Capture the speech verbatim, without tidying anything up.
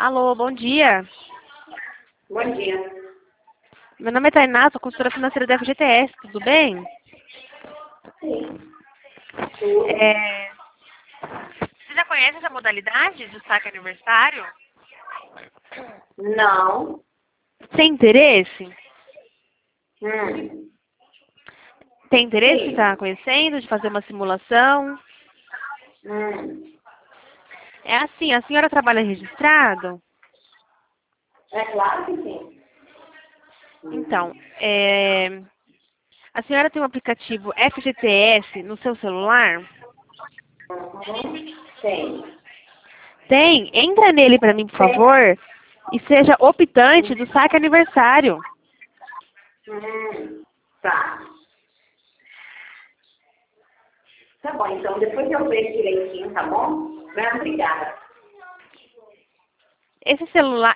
Alô, bom dia. Bom dia. Meu nome é Tainá, sou consultora financeira da F G T S, tudo bem? Sim. Tudo. É, Você já conhece essa modalidade de saque aniversário? Não. Tem interesse? Hum. Tem interesse de Sim. estar conhecendo, de fazer uma simulação? Hum. É assim, a senhora trabalha registrado? É claro que sim. Então, é, a senhora tem um aplicativo F G T S no seu celular? Uhum. Tem. Tem? Entra nele para mim, por Tem. favor, e seja optante do saque aniversário. Hum. Tá. Tá bom, então depois eu vejo direitinho, tá bom? Muito obrigada. Esse celular,